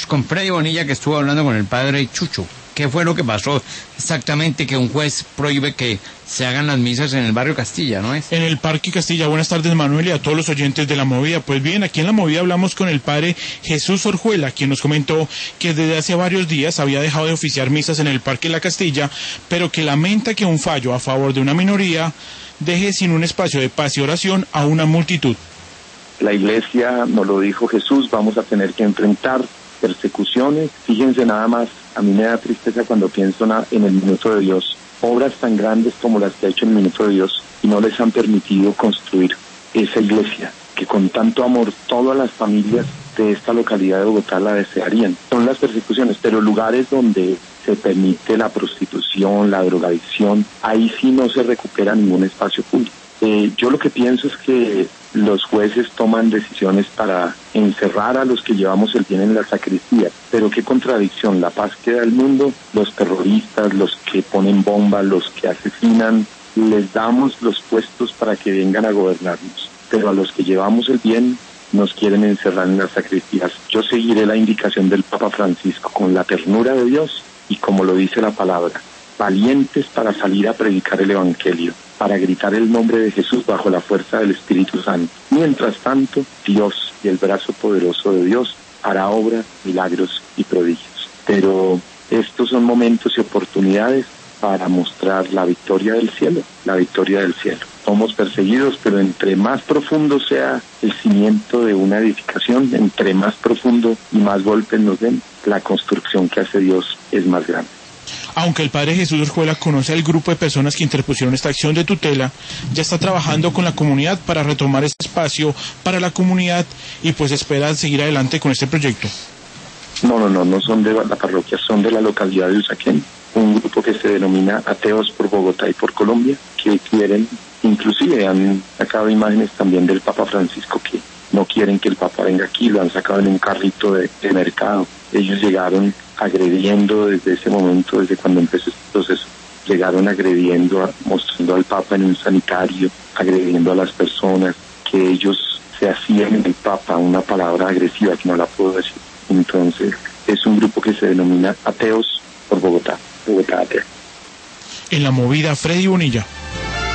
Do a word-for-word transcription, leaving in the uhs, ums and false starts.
con Freddy Bonilla, que estuvo hablando con el padre Chucho. ¿Qué fue lo que pasó exactamente que un juez prohíbe que se hagan las misas en el barrio Castilla, no es? En el Parque Castilla. Buenas tardes, Manuel, y a todos los oyentes de La Movida. Pues bien, aquí en La Movida hablamos con el padre Jesús Orjuela, quien nos comentó que desde hace varios días había dejado de oficiar misas en el Parque La Castilla, pero que lamenta que un fallo a favor de una minoría deje sin un espacio de paz y oración a una multitud. La iglesia, nos lo dijo Jesús, vamos a tener que enfrentar persecuciones. Fíjense nada más, a mí me da tristeza cuando pienso en el minuto de Dios, obras tan grandes como las que ha hecho el minuto de Dios, y no les han permitido construir esa iglesia que con tanto amor todas las familias de esta localidad de Bogotá la desearían. Son las persecuciones, pero lugares donde se permite la prostitución, la drogadicción, ahí sí no se recupera ningún espacio público. Eh, yo lo que pienso es que los jueces toman decisiones para encerrar a los que llevamos el bien en la sacristía, pero qué contradicción, la paz que da el mundo, los terroristas, los que ponen bombas, los que asesinan, les damos los puestos para que vengan a gobernarnos, pero a los que llevamos el bien nos quieren encerrar en las sacristías. Yo seguiré la indicación del Papa Francisco con la ternura de Dios y como lo dice la palabra, valientes para salir a predicar el Evangelio, para gritar el nombre de Jesús bajo la fuerza del Espíritu Santo. Mientras tanto, Dios y el brazo poderoso de Dios hará obras, milagros y prodigios. Pero estos son momentos y oportunidades para mostrar la victoria del cielo, la victoria del cielo. Somos perseguidos, pero entre más profundo sea el cimiento de una edificación, entre más profundo y más golpes nos den, la construcción que hace Dios es más grande. Aunque el padre Jesús Orjuela conoce al grupo de personas que interpusieron esta acción de tutela, ya está trabajando con la comunidad para retomar este espacio para la comunidad y pues espera seguir adelante con este proyecto. No, no, no, no son de la parroquia, son de la localidad de Usaquén, un grupo que se denomina Ateos por Bogotá y por Colombia, que quieren, inclusive han sacado imágenes también del Papa Francisco que no quieren que el Papa venga aquí, lo han sacado en un carrito de, de mercado. Ellos llegaron agrediendo desde ese momento, desde cuando empezó este proceso, llegaron agrediendo, mostrando al Papa en un sanitario, agrediendo a las personas, que ellos se hacían en el Papa una palabra agresiva que no la puedo decir. Entonces, es un grupo que se denomina Ateos por Bogotá, Bogotá Atea. En La Movida, Freddy Bonilla.